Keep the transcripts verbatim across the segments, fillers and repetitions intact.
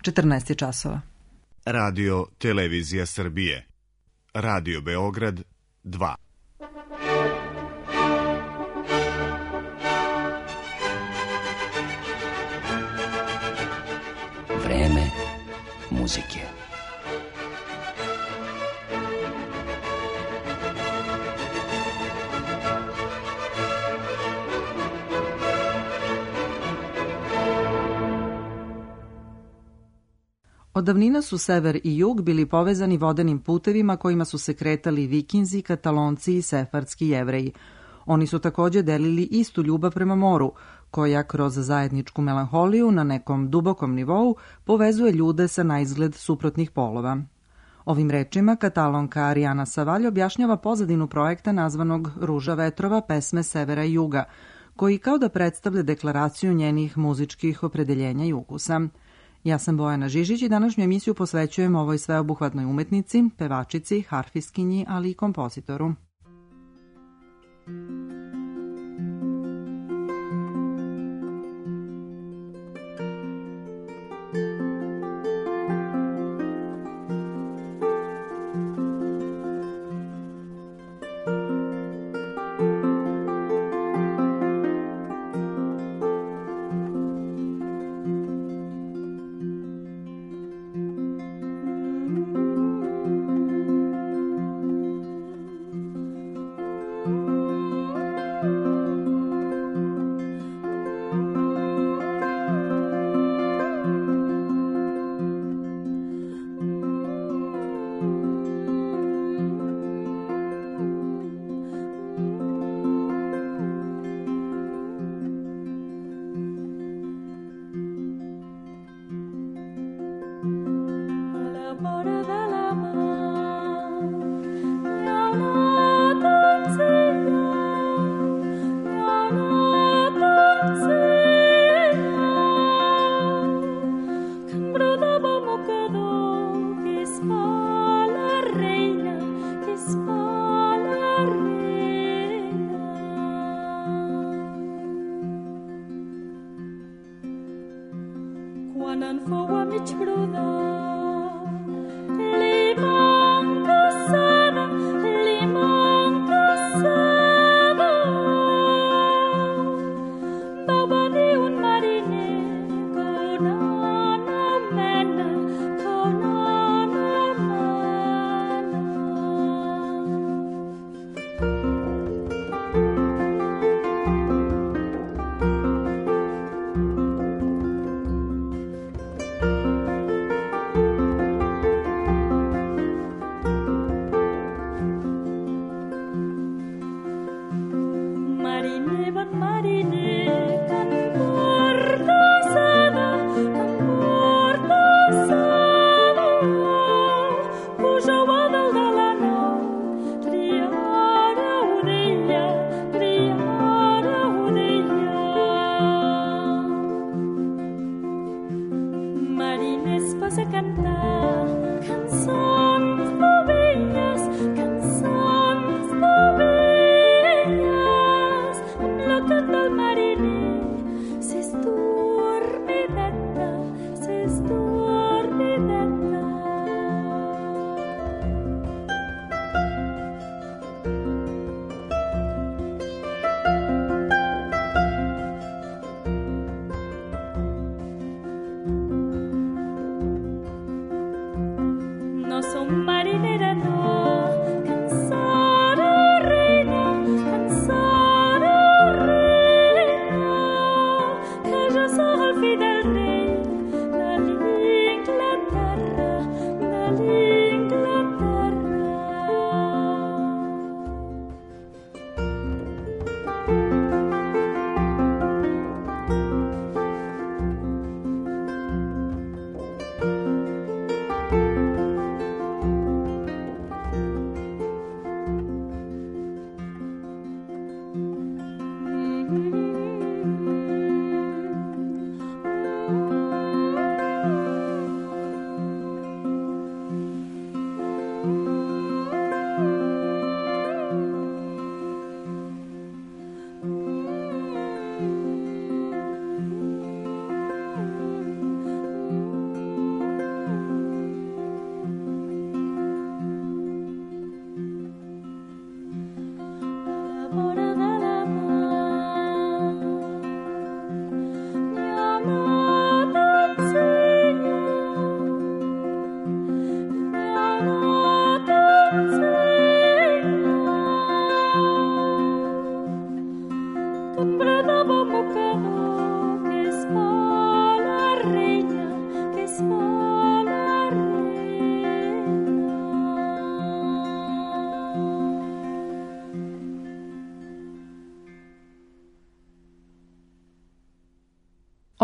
četrnaest je časova. Radio Televizija Srbije. Radio Beograd dva. Vreme muzike. Od davnina su sever i jug bili povezani vodenim putevima kojima su se kretali Vikinzi, Katalonci i sefardski Jevreji. Oni su takođe delili istu ljubav prema moru, koja kroz zajedničku melanholiju na nekom dubokom nivou povezuje ljude sa naizgled suprotnih polova. Ovim rečima Katalonka Ariana Savalj objašnjava pozadinu projekta nazvanog Ruža vetrova, pesme severa i juga, koji kao da predstavlja deklaraciju njenih muzičkih opredeljenja i ukusa. Ja sam Bojana Žižić i današnju emisiju posvećujem ovoj sveobuhvatnoj umetnici, pevačici, harfiskinji, ali i kompozitoru.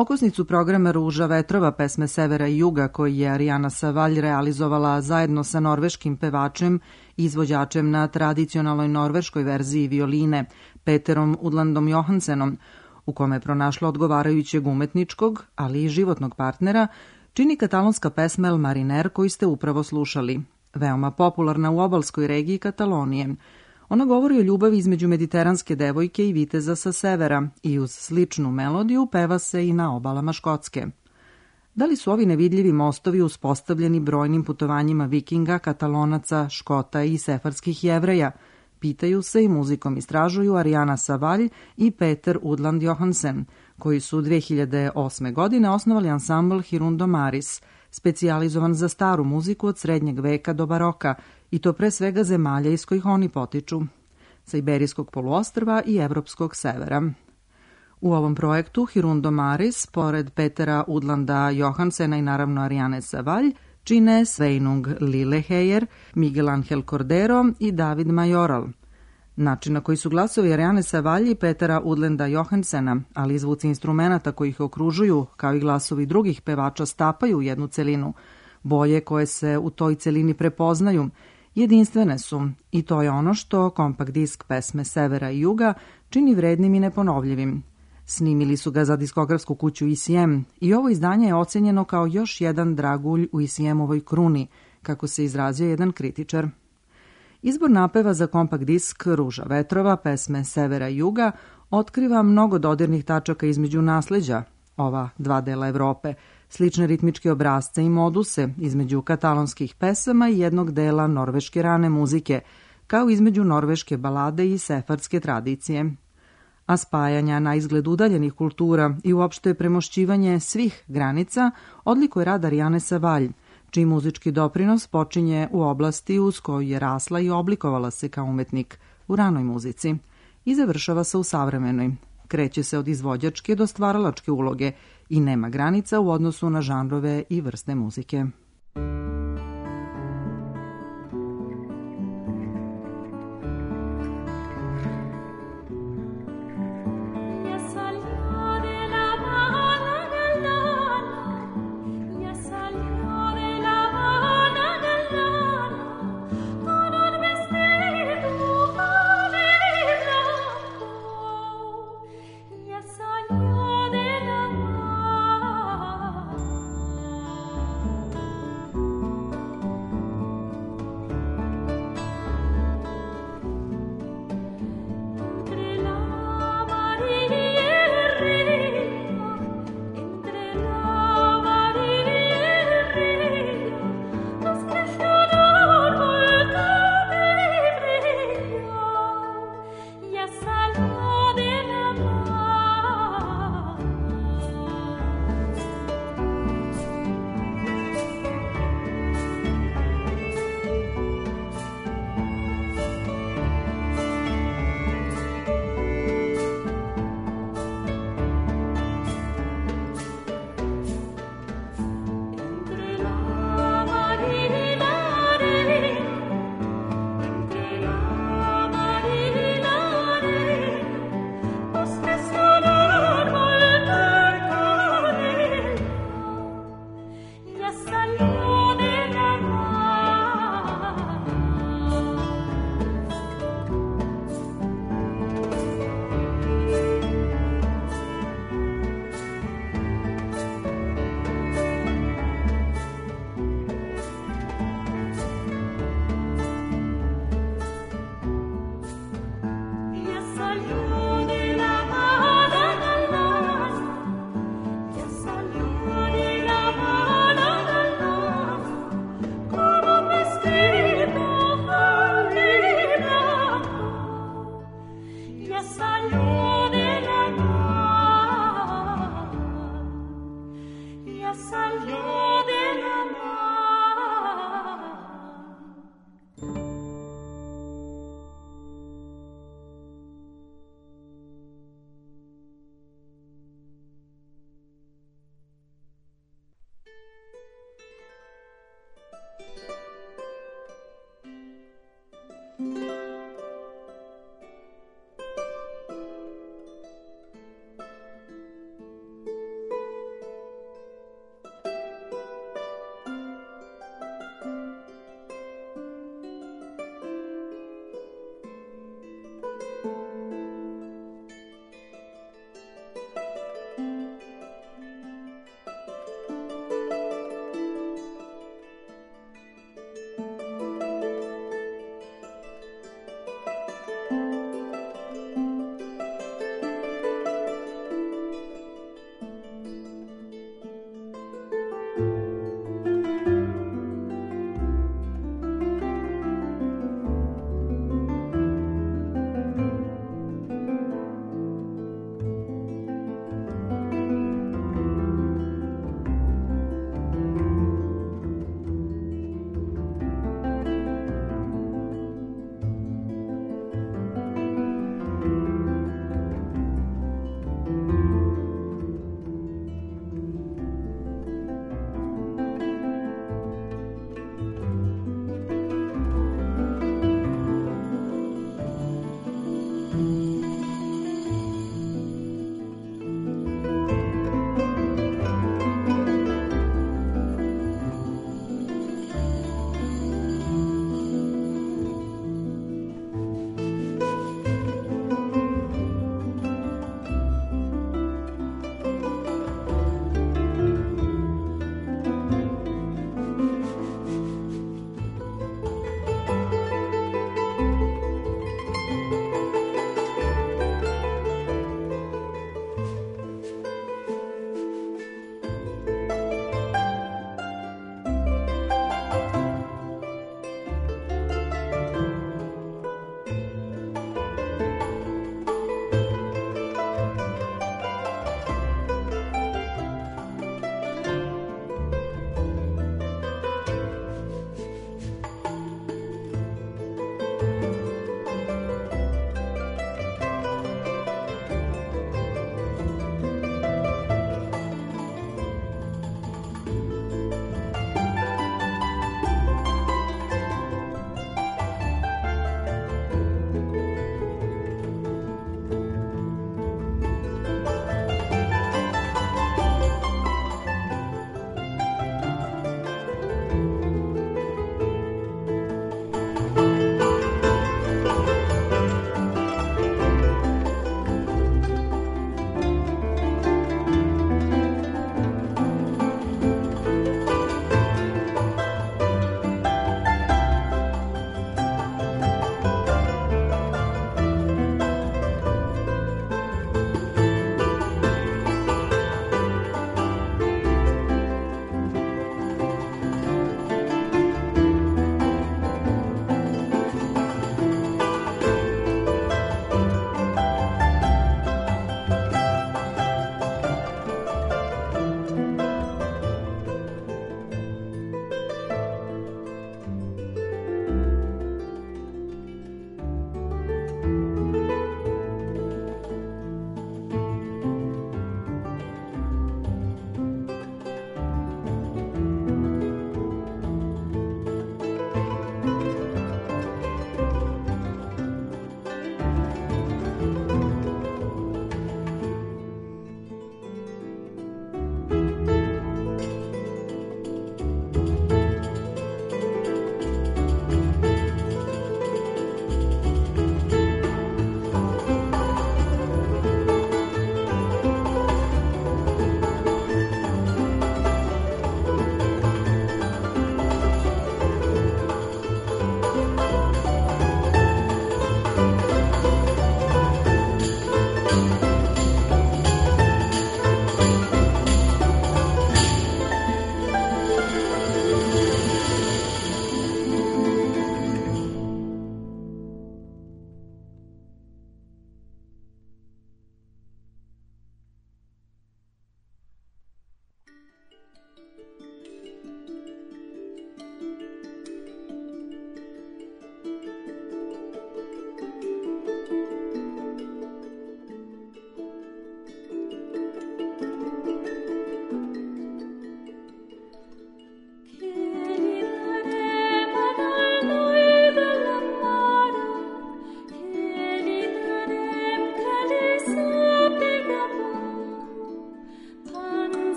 Okosnicu programa Ruža vetrova pesme Severa i Juga, koji je Ariana Savalj realizovala zajedno sa norveškim pevačem i izvođačem na tradicionalnoj norveškoj verziji violine Peterom Udlandom Johansenom, u kome je pronašla odgovarajućeg umetničkog, ali i životnog partnera, čini katalonska pesma El Mariner koju ste upravo slušali, veoma popularna u obalskoj regiji Katalonije. Ona govori o ljubavi između mediteranske devojke i viteza sa severa i uz sličnu melodiju peva se i na obalama Škotske. Da li su ovi nevidljivi mostovi uspostavljeni brojnim putovanjima vikinga, katalonaca, Škota i sefarskih Jevreja? Pitaju se i muzikom istražuju Ariana Savalj i Peter Udland Johansen, koji su dve hiljade osme. godine osnovali ansambl Hirundo Maris, specijalizovan za staru muziku od srednjeg veka do baroka, i to pre svega zemalja iz kojih oni potiču, sa Iberijskog poluostrva i evropskog severa. U ovom projektu Hirundo Maris, pored Petera Udlanda Johansena i naravno Ariane Savalj, čine Sveinung Lilleheyer, Miguel Angel Cordero i David Majoral. Način na koji su glasovi Ariane Savalj i Petera Udlanda Johansena, ali i zvuci instrumenta koji ih okružuju, kao i glasovi drugih pevača, stapaju u jednu celinu. Boje koje se u toj celini prepoznaju jedinstvene su i to je ono što kompakt disk pesme Severa i Juga čini vrednim i neponovljivim. Snimili su ga za diskografsku kuću E C M i ovo izdanje je ocenjeno kao još jedan dragulj u E C M-ovoj kruni, kako se izrazio jedan kritičar. Izbor napeva za kompakt disk Ruža vetrova pesme Severa i Juga otkriva mnogo dodirnih tačaka između nasleđa ova dva dela Evrope, slične ritmičke obrazce i moduse između katalonskih pesama i jednog dela norveške rane muzike, kao između norveške balade i sefarske tradicije. A spajanja na izgled udaljenih kultura i uopšte premošćivanje svih granica odlikuje rad Ariane Savalj, čiji muzički doprinos počinje u oblasti uz koju je rasla i oblikovala se kao umetnik u ranoj muzici i završava se u savremenoj. Kreće se od izvođačke do stvaralačke uloge i nema granica u odnosu na žanrove i vrste muzike.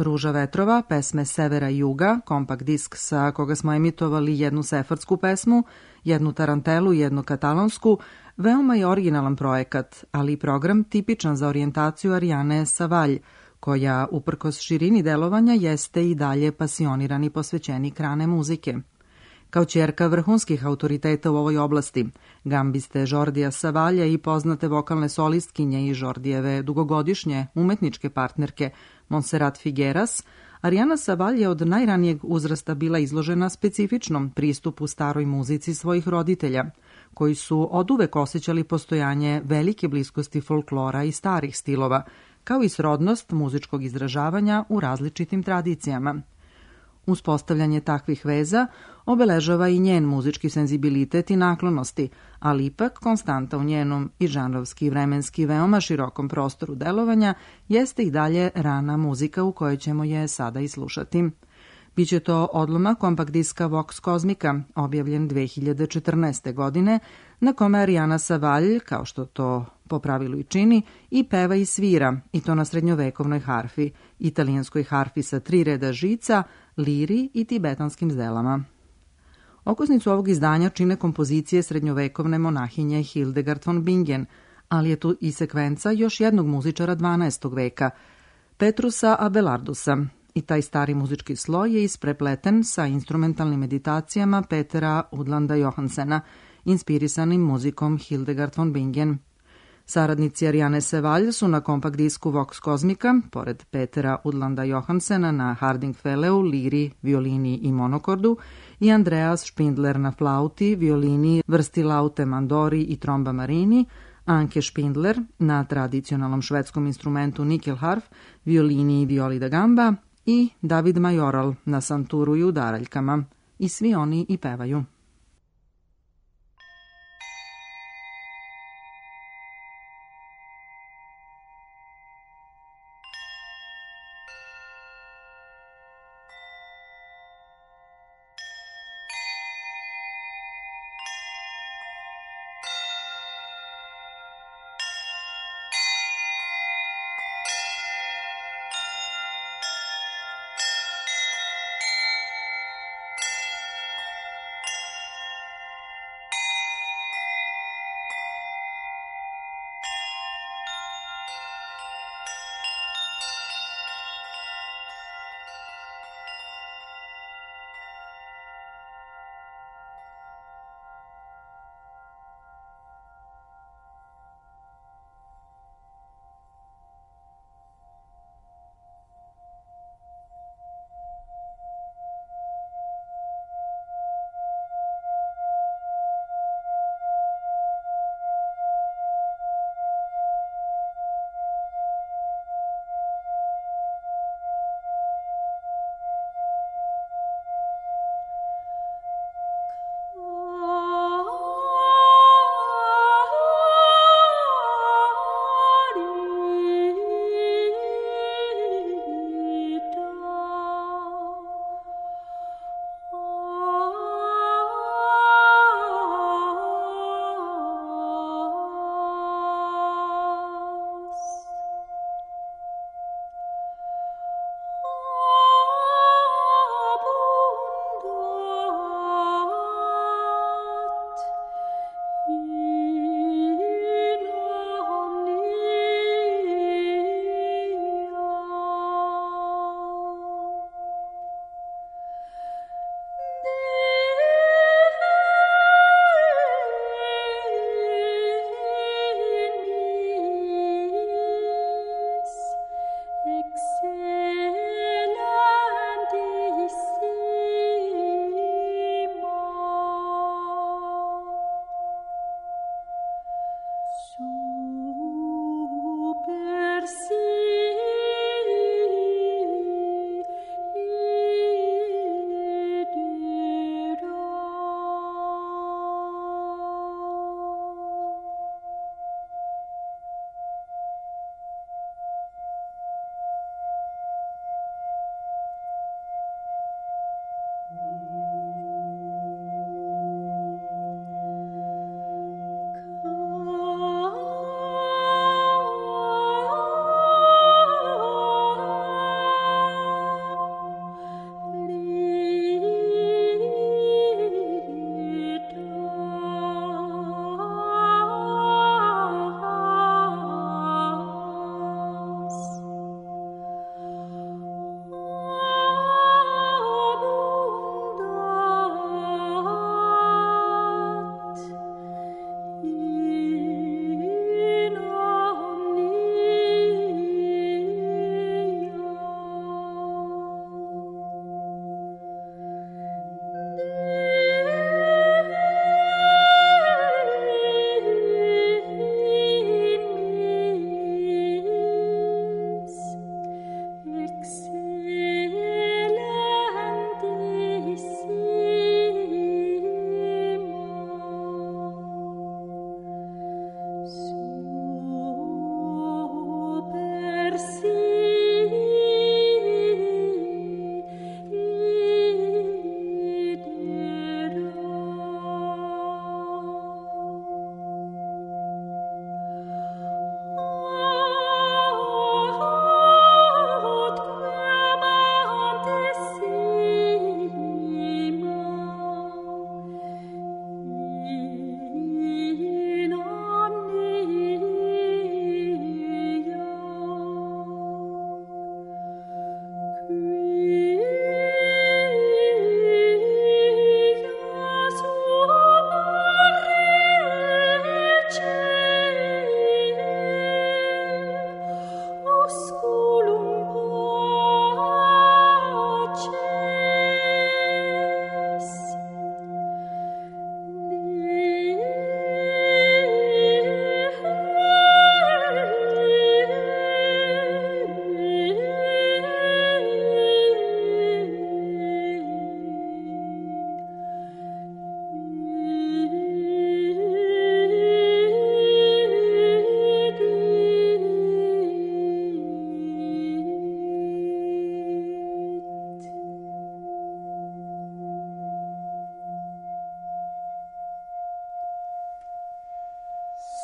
Ruža vetrova, pesme Severa i Juga, kompakt disk sa koga smo emitovali jednu sefardsku pesmu, jednu tarantelu i jednu katalonsku, veoma je originalan projekat, ali i program tipičan za orijentaciju Ariane Savalj, koja, uprkos širini delovanja, jeste i dalje pasionirani posvećenik rane muzike. Kao ćerka vrhunskih autoriteta u ovoj oblasti, gambiste Žordija Savalja i poznate vokalne solistkinje i Žordijeve dugogodišnje umetničke partnerke Montserrat Figueras, Ariana Savalj je od najranijeg uzrasta bila izložena specifičnom pristupu staroj muzici svojih roditelja, koji su oduvek osjećali postojanje velike bliskosti folklora i starih stilova, kao i srodnost muzičkog izražavanja u različitim tradicijama. Uspostavljanje takvih veza obeležava i njen muzički senzibilitet i naklonosti, ali ipak konstanta u njenom i žanrovski i vremenski veoma širokom prostoru delovanja jeste i dalje rana muzika u kojoj ćemo je sada i slušati. Biće to odlomak kompakt diska Vox Cosmica, objavljen dve hiljade četrnaeste. godine, na kome Ariana Savalj, kao što to po pravilu i čini, i peva i svira, i to na srednjovekovnoj harfi, italijanskoj harfi sa tri reda žica, liri i tibetanskim zdelama. Okosnicu ovog izdanja čine kompozicije srednjovekovne monahinje Hildegard von Bingen, ali je tu i sekvenca još jednog muzičara dvanaestog. veka, Petrusa Abelardusa, i taj stari muzički sloj je isprepleten sa instrumentalnim meditacijama Petera Udlanda Johansena, inspirisanim muzikom Hildegard von Bingen. Saradnici Ariane Savalj su na kompakt disku Vox Cosmica, pored Petera Udlanda Johansena na Hardingfeleu, liri, violini i monokordu, i Andreas Spindler na flauti, violini, vrsti laute mandori i tromba marini, Anke Spindler na tradicionalnom švedskom instrumentu nikelharf, violini i violi da gamba i David Majoral na santuru i udaraljkama. I svi oni i pevaju.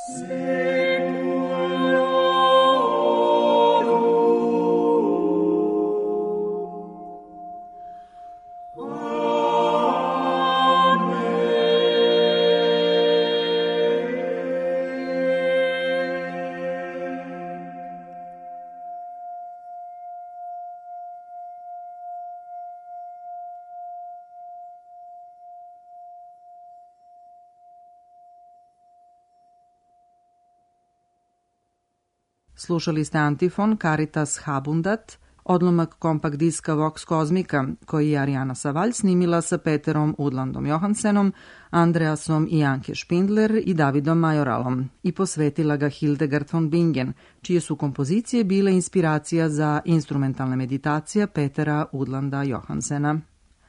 Slušali ste antifon Caritas Habundat, odlomak kompakt diska Vox Cosmica, koji je Ariana Savalj snimila sa Peterom Udlandom Johansenom, Andreasom i Anke Špindler i Davidom Majoralom i posvetila ga Hildegard von Bingen, čije su kompozicije bile inspiracija za instrumentalne meditacije Petera Udlanda Johansena.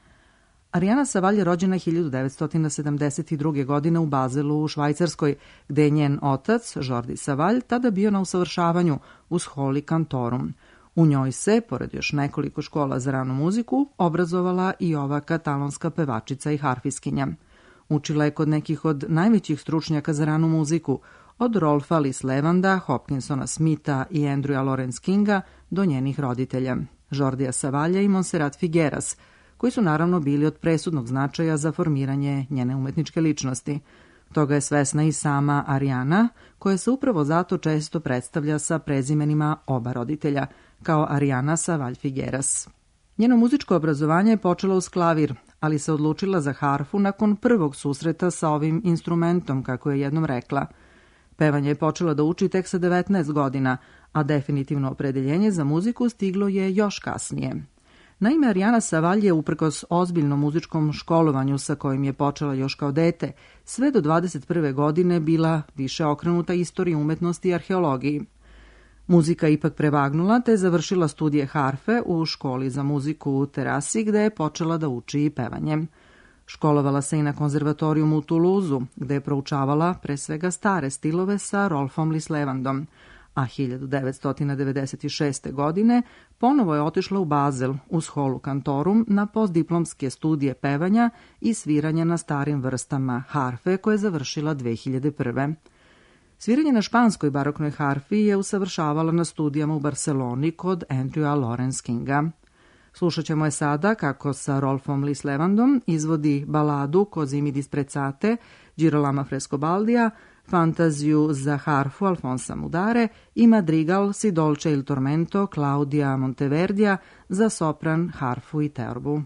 Ariana Savalj je rođena hiljadu devetsto sedamdeset druge. godine u Bazelu u Švajcarskoj, gde je njen otac, Jordi Savalj, tada bio na usavršavanju u Scholi Cantorum. U njoj se, pored još nekoliko škola za ranu muziku, obrazovala i ova katalonska pevačica i harfiskinja. Učila je kod nekih od najvećih stručnjaka za ranu muziku, od Rolfa Lislevanda, Hopkinsona Smitha i Andrewa Lawrence Kinga do njenih roditelja, Jordija Savalja i Montserrat Figueras, koji su naravno bili od presudnog značaja za formiranje njene umetničke ličnosti. Toga je svesna i sama Ariana, koja se upravo zato često predstavlja sa prezimenima oba roditelja, kao Ariana Savalj Figueras. Njeno muzičko obrazovanje je počelo uz klavir, ali se odlučila za harfu nakon prvog susreta sa ovim instrumentom, kako je jednom rekla. Pevanje je počela da uči tek sa devetnaest godina, a definitivno opredeljenje za muziku stiglo je još kasnije. Naime, Ariana Savalj je uprkos ozbiljnom muzičkom školovanju sa kojim je počela još kao dete, sve do dvadeset prve. godine bila više okrenuta istoriji umetnosti i arheologiji. Muzika je ipak prevagnula, te je završila studije harfe u školi za muziku u Terasi, gde je počela da uči i pevanje. Školovala se i na konzervatorijumu u Tuluzu, gde je proučavala pre svega stare stilove sa Rolfom Lislevandom, a hiljadu devetsto devedeset šeste. godine ponovo je otišla u Bazel u Scholu Cantorum na postdiplomske studije pevanja i sviranja na starim vrstama harfe koje je završila dve hiljade prve. Sviranje na španskoj baroknoj harfi je usavršavala na studijama u Barceloni kod Andrewa Lawrence Kinga. Slušat ćemo je sada kako sa Rolfom Lislevandom izvodi baladu Così disprezzate Girolama Frescobaldija, fantaziju za harfu Alfonsa Mudare i madrigal Si dolce il tormento Claudia Monteverdija za sopran, harfu i teorbu.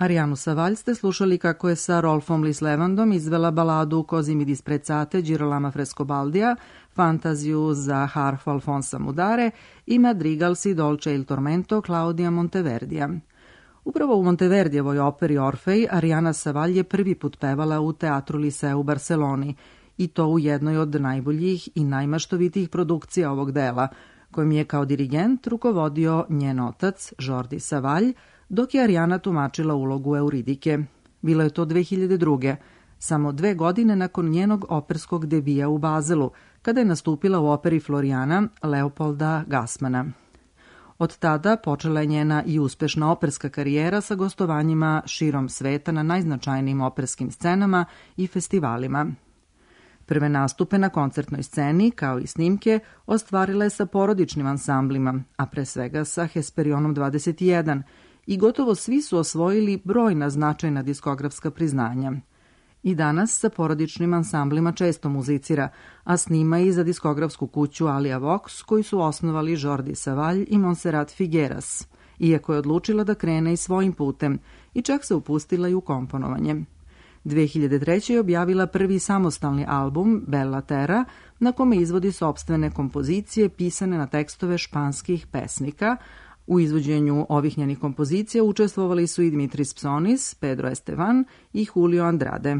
Arijanu Savalj ste slušali kako je sa Rolfom Lislevandom izvela baladu Così mi disprezzate Girolama Frescobaldija, fantaziju za harfu Alfonsa Mudare i Madrigal si dolce il tormento Claudia Monteverdija. Upravo u Monteverdijevoj operi Orfej Arijana Savalj je prvi put pevala u Teatru Liceu u Barseloni, i to u jednoj od najboljih i najmaštovitijih produkcija ovog dela, kojim je kao dirigent rukovodio njen otac Jordi Savalj, dok je Arijana tumačila ulogu Euridike. Bilo je to dve hiljade druge, samo dve godine nakon njenog operskog debija u Bazelu, kada je nastupila u operi Floriana Leopolda Gassmana. Od tada počela je njena i uspešna operska karijera sa gostovanjima širom sveta na najznačajnijim operskim scenama i festivalima. Prve nastupe na koncertnoj sceni, kao i snimke, ostvarila je sa porodičnim ansamblima, a pre svega sa Hesperionom dvadeset jedan, i gotovo svi su osvojili brojna značajna diskografska priznanja. I danas sa porodičnim ansamblima često muzicira, a snima i za diskografsku kuću Alia Vox, koju su osnovali Jordi Savalj i Montserrat Figueras, iako je odlučila da krene i svojim putem i čak se upustila i u komponovanje. dve hiljade treće. je objavila prvi samostalni album Bella Terra, na kome izvodi sopstvene kompozicije pisane na tekstove španskih pesnika. U izvođenju ovih njenih kompozicija učestvovali su i Dimitris Psonis, Pedro Estevan i Julio Andrade.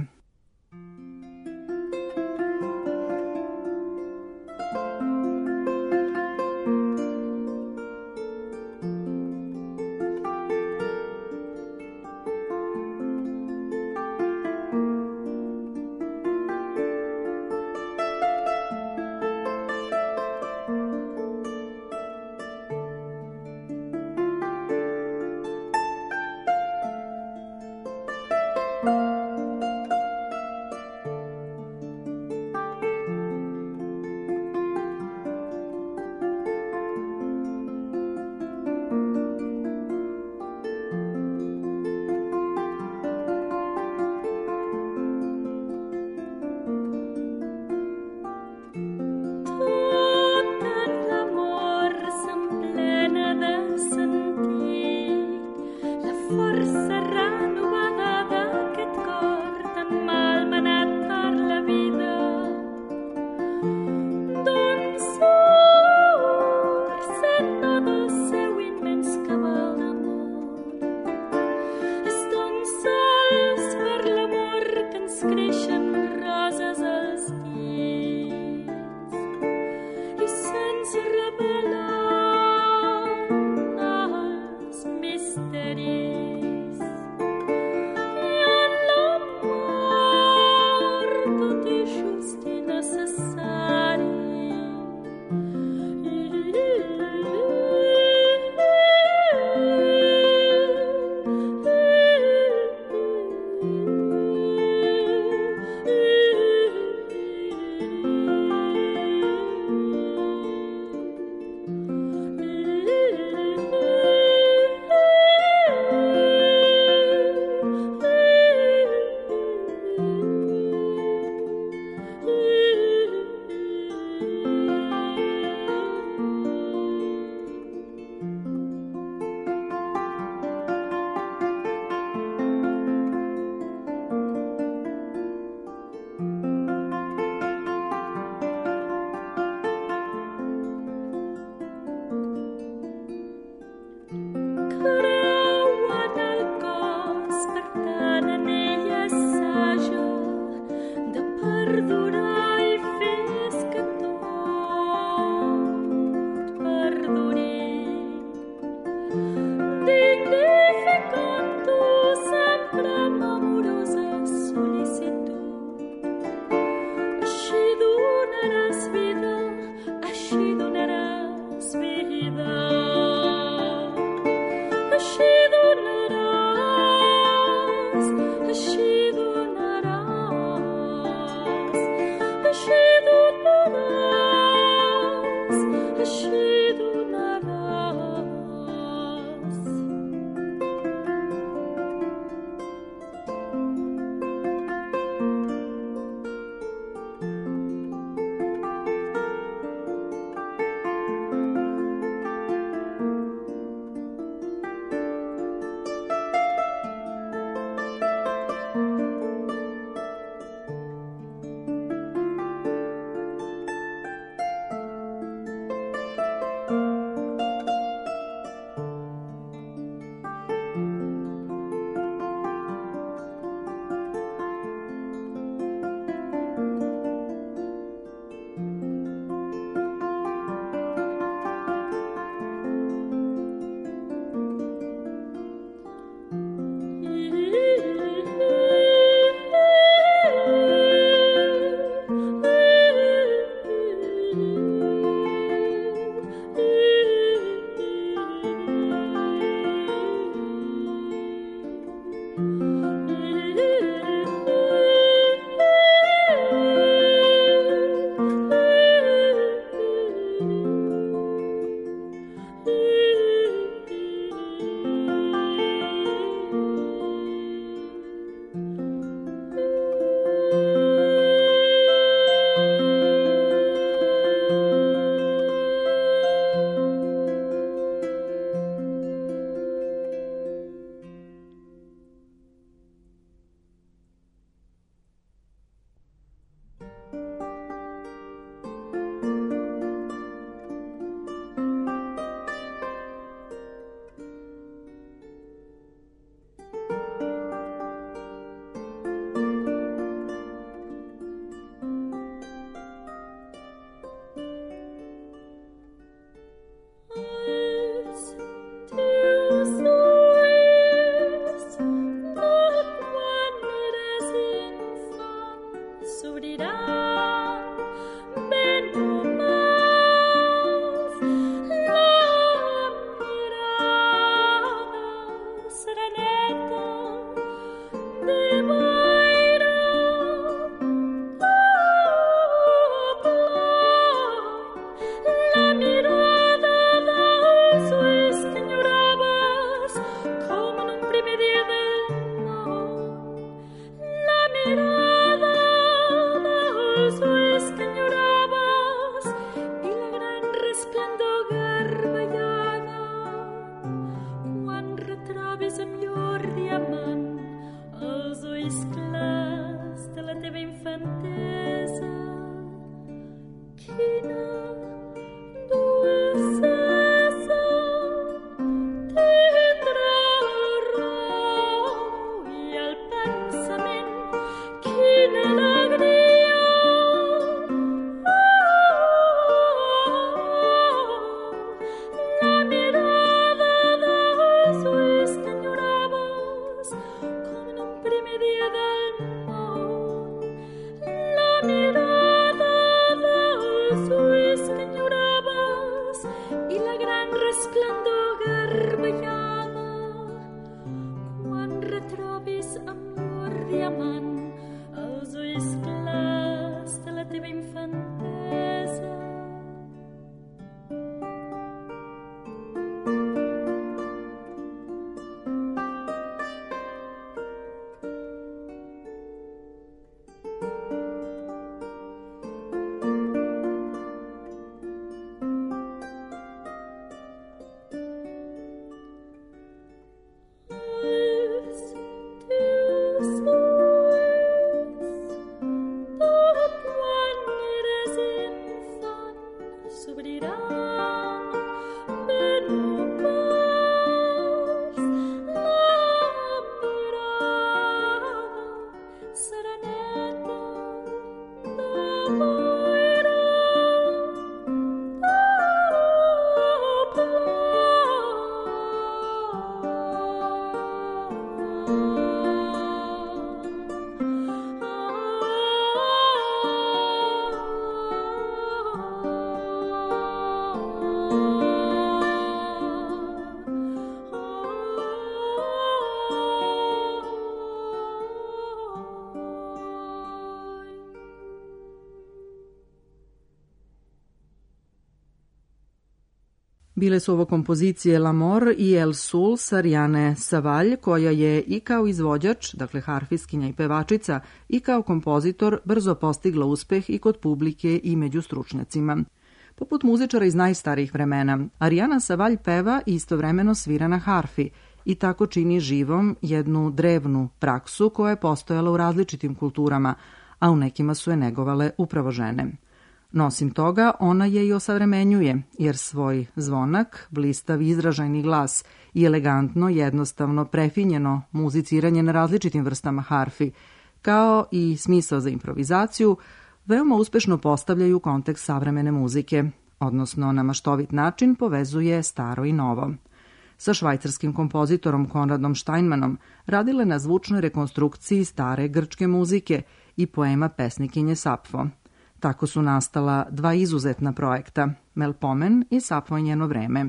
Bile su ovo kompozicije L'Amor i El Sul Ariane Savalj, koja je i kao izvođač, dakle harfistkinja i pevačica, i kao kompozitor brzo postigla uspeh i kod publike i među stručnjacima. Poput muzičara iz najstarijih vremena, Ariana Savalj peva i istovremeno svira na harfi i tako čini živom jednu drevnu praksu koja je postojala u različitim kulturama, a u nekima su je negovale upravo žene. No, osim toga, ona je i osavremenjuje, jer svoj zvonak, blistav izražajni glas i elegantno, jednostavno, prefinjeno muziciranje na različitim vrstama harfi, kao i smisao za improvizaciju, veoma uspešno postavljaju kontekst savremene muzike, odnosno na maštovit način povezuje staro i novo. Sa švajcarskim kompozitorom Konradom Steinmanom radile na zvučnoj rekonstrukciji stare grčke muzike i poema pesnikinje Sapfo. Tako su nastala dva izuzetna projekta, Melpomen i Sapfo i njeno vreme.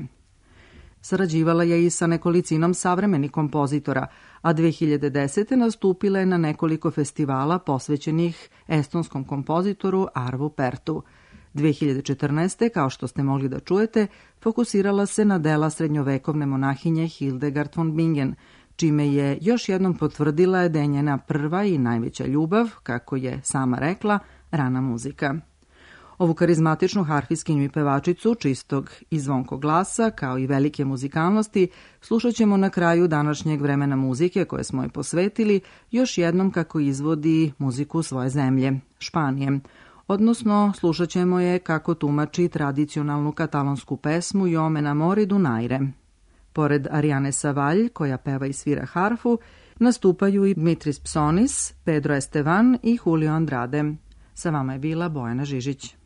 Sarađivala je i sa nekolicinom savremenih kompozitora, a dve hiljade desete. nastupila je na nekoliko festivala posvećenih estonskom kompozitoru Arvu Pertu. dve hiljade četrnaeste. kao što ste mogli da čujete, fokusirala se na dela srednjovekovne monahinje Hildegard von Bingen, čime je još jednom potvrdila da je njena prva i najveća ljubav, kako je sama rekla, rana muzika. Ovu karizmatičnu harfistkinju i pevačicu, čistog i zvonkog glasa, kao i velike muzikalnosti, slušat ćemo na kraju današnjeg vremena muzike koje smo joj posvetili, još jednom kako izvodi muziku svoje zemlje, Španije. Odnosno, slušat ćemo je kako tumači tradicionalnu katalonsku pesmu Jo me enamoré d'un aire. Pored Ariane Savalj, koja peva i svira harfu, nastupaju i Dmitris Psonis, Pedro Estevan i Julio Andrade. Sa vama je bila Bojana Žižić.